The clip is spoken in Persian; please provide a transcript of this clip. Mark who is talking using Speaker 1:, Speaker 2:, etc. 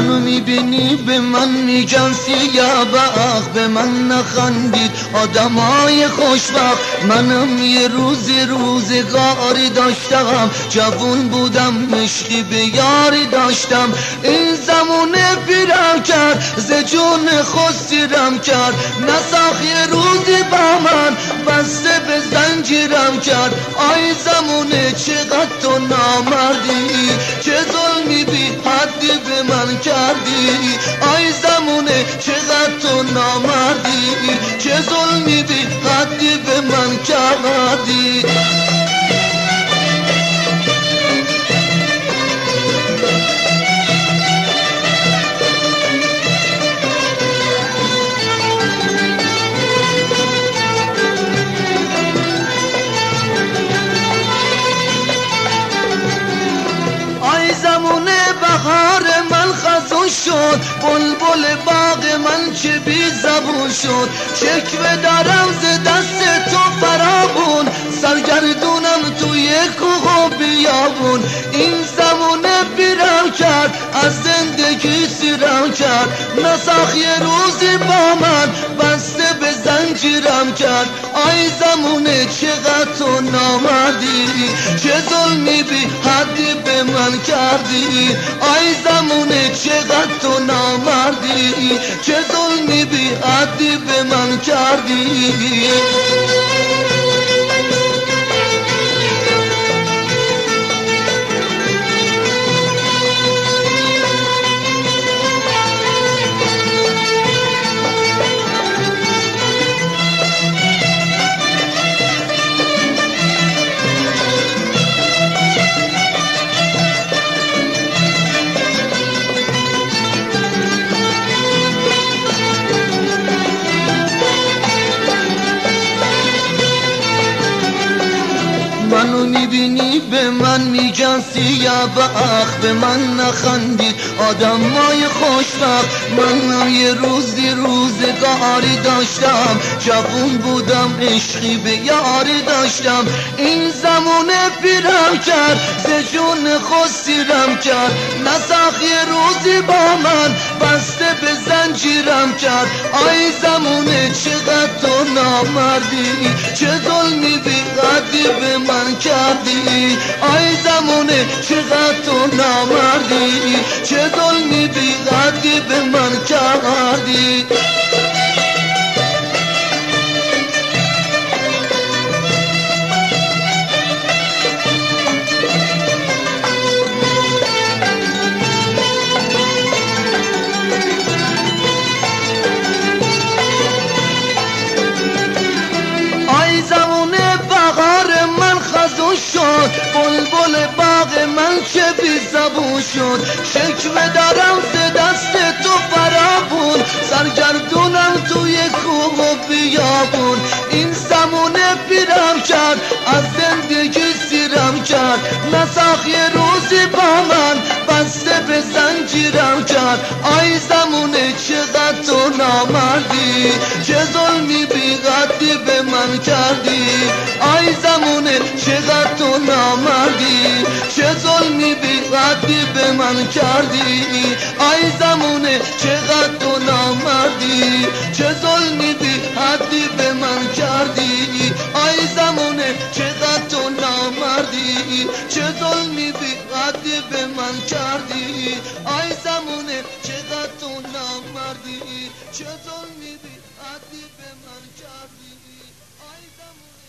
Speaker 1: منو میبینی به من میگن سیاه بخت، به من نخندید آدمای خوشبخت. منم یه روزگاری داشتم، جوون بودم عشقی به یاری داشتم. این زمونه پیرم کرد ز جون خود سیرم کرد، نساخ یه روزی با من بسته به زنجیرم کرد. آی زمونه چقدر تو نامردی، چه ظلمی بی حدی به من کردی. آی زمونه چقدر تو نامردی، چه ظلمی بی حدی به من کردی. بهار من خزون شد، بلبل باغ من چه بی زبون شد. شکوه دارم ز دست تو فراوون، سرگردونم توی کوه و بیابون. این زمونه بیرم کرد از زندگی سیرم کرد، نساخ یه روزی با من بسته به زنجیرم کرد. آی زمونه چقدر تو نامردی، چه ظلمی بی حدی به من کردی. آی زمونه چقدر تو نامردی، چه ظلمی بی حدی به من کردی. منو میبینی به من میگن سیاه بخت، به من نخندید آدمای خوشبخت. منم یه روزگاری داشتم، جوون بودم عشقی به یاری داشتم. این زمونه پیرم کرد ز جون خود سیرم کرد، نساخ یه روزی با من بسته به زنجیرم کرد. آی زمونه چقدر تو نامردی، چه ظلمی بی حدی به من کردی. آی زمونه چقدر تو نامردی، چه ظلمی بی حدی به من کردی. بلبل باغ من چه بی زبون شد. شکوه دارم ز دست تو فراوون، سرگردونم توی کوه و بیابون. این زمونه پیرم کرد از زندگی سیرم کرد، نساخ یه روزی با من بسته به زنجیرم کرد. آی زمونه چقدر تو نامردی، چه ظلمی بی حدی به من کردی. آی زمونه چقدر تو نامردی، چه ظلمی بی حدی به من کردی. آی زمونه چقدر تو نامردی، چه ظلمی بی حدی به من کردی. آی زمونه چقدر تو نامردی، چه ظلمی بی حدی به من کردی. آی زمونه چقدر تو نامردی، چه ظلمی بی حدی به من کردی. آی زمونه